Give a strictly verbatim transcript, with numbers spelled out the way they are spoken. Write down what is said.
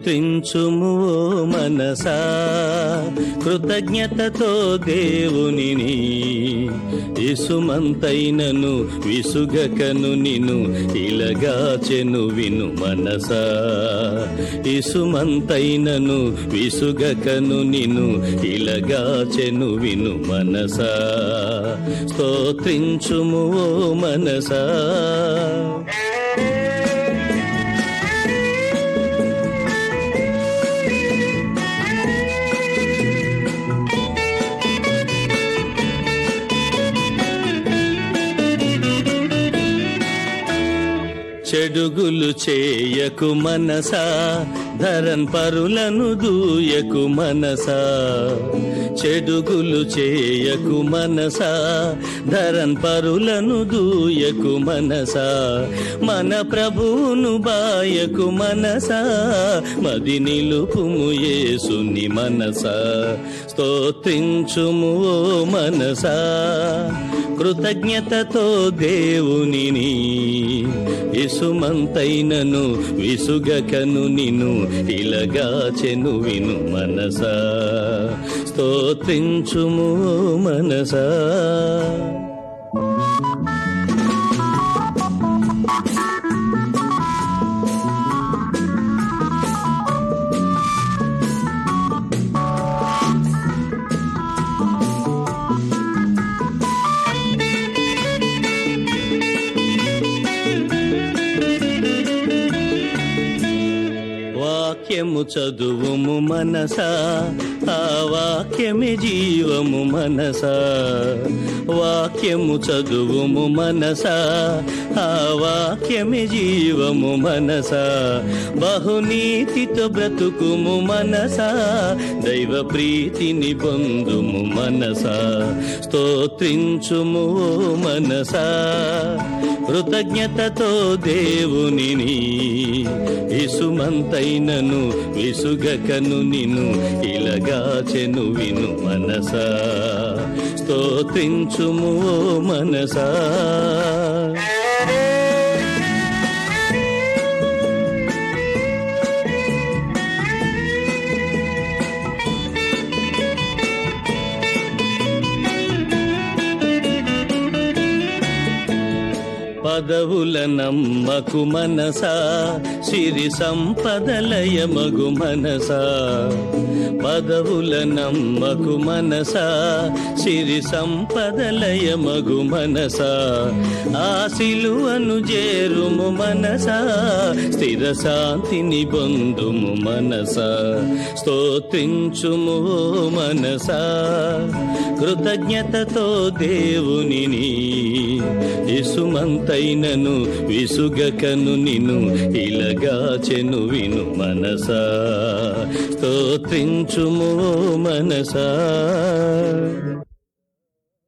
స్తోత్రించుము ఓ మనసా, కృతజ్ఞతతో దేవునిని. ఇసుమంతైనను విసుగకను నిను ఇలగాచెను విను మనసా. ఇసుమంతైనను విసుగకను నిను ఇలగాచెను విను మనసా. స్తోత్రించుము ఓ మనసా. చెడుగులు చేయకు మనసా, ధరన్ పరులను దూయకు మనసా. చెడుగులు చేయకు మనసా, ధరన్ పరులను దూయకు మనసా. మన ప్రభువును బాయకు మనసా, మది నిలుపుము యేసుని మనసా. స్తోత్రించుము ఓ మనసా, కృతజ్ఞతతో దేవునిని. ఇసుమంతైనను విసుగకను నిను ఇలగాచెను విను మనసా. స్తోత్రించుము మనసా. వాక్యము చదువుము మనసా, ఆ వాక్యమే జీవము మనసా. వాక్యము చదువుము మనసా, ఆ వాక్యమే జీవము మనసా. బహునీతితో బ్రతుకుము మనసా, దైవ ప్రీతిని పొందుము మనసా. స్తోత్రించుము ఓ మనసా, కృతజ్ఞతతో దేవునిని. ఇసుమంతైనను విసుగకను నిను ఇలగాచెను విను మనసా. స్తోత్రించుము ఓ మనసా. పదవుల నమ్మకు మనసా, సిరి సంపదలయమగు మనసా. పదవుల నమ్మకు మనసా, సిరి సంపదలయమగు మనసా. ఆ సిలువను చేరుము మనసా, స్థిర శాంతిని పొందుము మనసా. స్తోత్రించుము ఓ మనసా, కృతజ్ఞతతో దేవునిని. ఇసుమంతైనను విసుగకను నిను ఇలగాచెను విను మనసా. స్తోత్రించుము మనసా.